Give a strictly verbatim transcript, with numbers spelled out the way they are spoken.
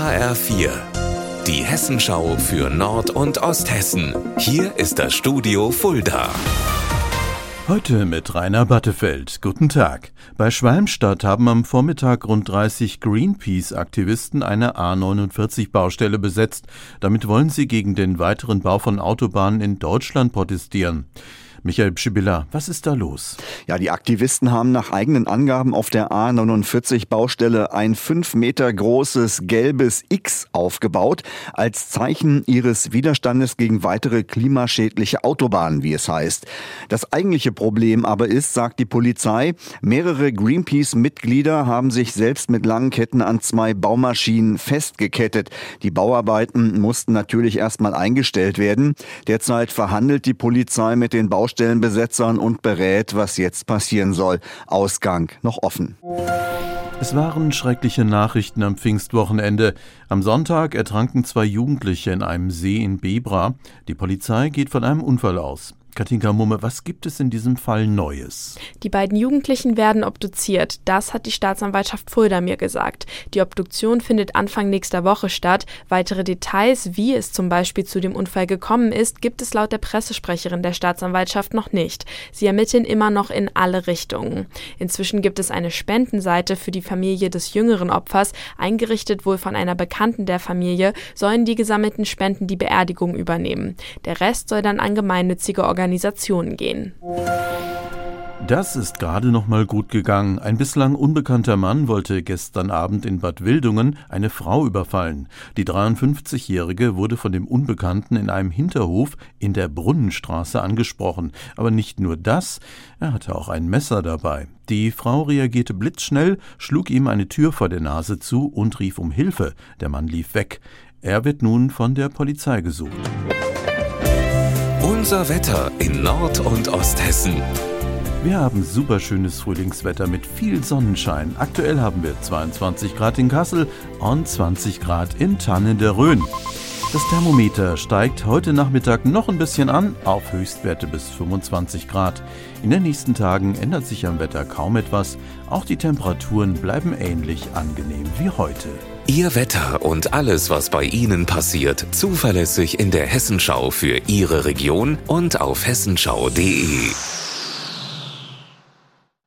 H R vier, die Hessenschau für Nord- und Osthessen. Hier ist das Studio Fulda. Heute mit Rainer Battefeld. Guten Tag. Bei Schwalmstadt haben am Vormittag rund dreißig Greenpeace-Aktivisten eine A neunundvierzig-Baustelle besetzt. Damit wollen sie gegen den weiteren Bau von Autobahnen in Deutschland protestieren. Michael Pschibbiller, was ist da los? Ja, die Aktivisten haben nach eigenen Angaben auf der A neunundvierzig-Baustelle ein fünf Meter großes gelbes X aufgebaut, als Zeichen ihres Widerstandes gegen weitere klimaschädliche Autobahnen, wie es heißt. Das eigentliche Problem aber ist, sagt die Polizei, mehrere Greenpeace-Mitglieder haben sich selbst mit langen Ketten an zwei Baumaschinen festgekettet. Die Bauarbeiten mussten natürlich erstmal eingestellt werden. Derzeit verhandelt die Polizei mit den Baustellenbesetzern und berät, was jetzt passieren soll. Ausgang noch offen. Es waren schreckliche Nachrichten am Pfingstwochenende. Am Sonntag ertranken zwei Jugendliche in einem See in Bebra. Die Polizei geht von einem Unfall aus. Katinka Mumme, was gibt es in diesem Fall Neues? Die beiden Jugendlichen werden obduziert. Das hat die Staatsanwaltschaft Fulda mir gesagt. Die Obduktion findet Anfang nächster Woche statt. Weitere Details, wie es zum Beispiel zu dem Unfall gekommen ist, gibt es laut der Pressesprecherin der Staatsanwaltschaft noch nicht. Sie ermitteln immer noch in alle Richtungen. Inzwischen gibt es eine Spendenseite für die Familie des jüngeren Opfers. Eingerichtet wohl von einer Bekannten der Familie, sollen die gesammelten Spenden die Beerdigung übernehmen. Der Rest soll dann an gemeinnützige Organisationen Organisationen gehen. Das ist gerade noch mal gut gegangen. Ein bislang unbekannter Mann wollte gestern Abend in Bad Wildungen eine Frau überfallen. Die dreiundfünfzigjährige wurde von dem Unbekannten in einem Hinterhof in der Brunnenstraße angesprochen. Aber nicht nur das, er hatte auch ein Messer dabei. Die Frau reagierte blitzschnell, schlug ihm eine Tür vor der Nase zu und rief um Hilfe. Der Mann lief weg. Er wird nun von der Polizei gesucht. Unser Wetter in Nord- und Osthessen. Wir haben superschönes Frühlingswetter mit viel Sonnenschein. Aktuell haben wir zweiundzwanzig Grad in Kassel und zwanzig Grad in Tannen der Rhön. Das Thermometer steigt heute Nachmittag noch ein bisschen an, auf Höchstwerte bis fünfundzwanzig Grad. In den nächsten Tagen ändert sich am Wetter kaum etwas. Auch die Temperaturen bleiben ähnlich angenehm wie heute. Ihr Wetter und alles, was bei Ihnen passiert, zuverlässig in der Hessenschau für Ihre Region und auf hessenschau punkt de.